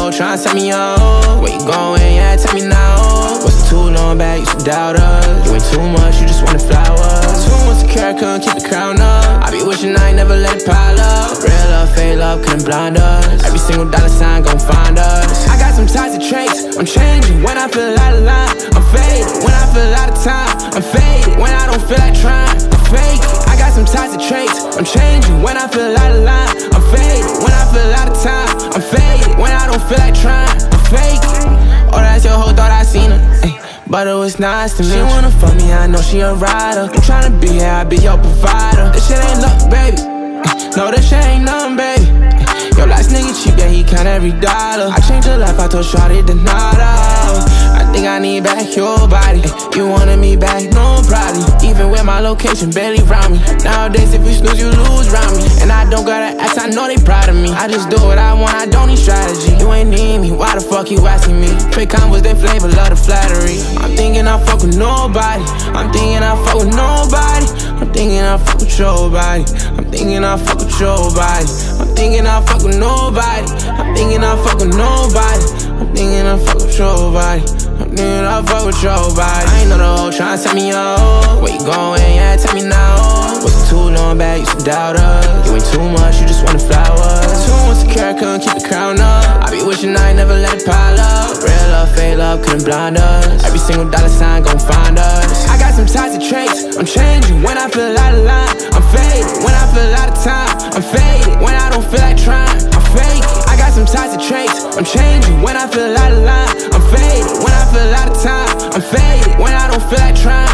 hoe tryna set me up. Where you going? Yeah, tell me now. Wasn't too long back, used to doubt us. You ain't too much, you just wanted flowers. Too much secure, couldn't keep the crown up. I be wishing I ain't never let it pile up. Real love, fake love, couldn't blind us. Every single dollar sign gon' find us. I got some toxic traits, I'm changing when I feel out of line. I'm faded when I feel out of time. I'm faded when I don't feel like trying. I'm fake. I got some toxic traits, I'm changing when I feel out of line. I'm faded when I feel out of time. I'm faded when I don't feel like trying. I'm fake. Oh, that's your hoe, thought I seen her. Ay, but it was nice to me. She wanna fuck me, I know she a rider. I'm tryna be here, I be your provider. This shit ain't luck, baby. No, this shit ain't nothing, baby. Your last nigga cheap, yeah, he count every dollar. I changed her life, I told Shawty to nada. I think I need back your body. You wanted me back, no problem. Even with my location barely round me. Nowadays, if you snooze, you lose round me. And I don't gotta ask, I know they proud of me. I just do what I want, I don't need strategy. You ain't need me, why the fuck you asking me? Fake combos, they flavor, love the flattery. I'm thinking I fuck with nobody. I'm thinking I fuck with nobody. I'm thinking I fuck with your body. I'm thinking I fuck with your body. I'm thinking I fuck with nobody. I'm thinking I fuck with nobody. I'm thinking I fuck with your body. I'm thinking I fuck with your body. I ain't know the hoe tryna set me up. Where you going? Yeah, tell me now. Wasn't too long back, used to doubt us. You ain't too much, you just wanted flowers. Too much secure, couldn't keep the crown up. I be wishing I ain't never let it pile up. Real love, fake love, couldn't blind us. Every single dollar sign gon' find us. I got some toxic traits, I'm changing when I feel out of line. I'm faded when I feel out of time. I'm faded when I don't feel like trying. I'm fake. I got some toxic traits, I'm changing when I feel out of line. I'm faded when I feel out of time. I'm faded when I don't feel like trying.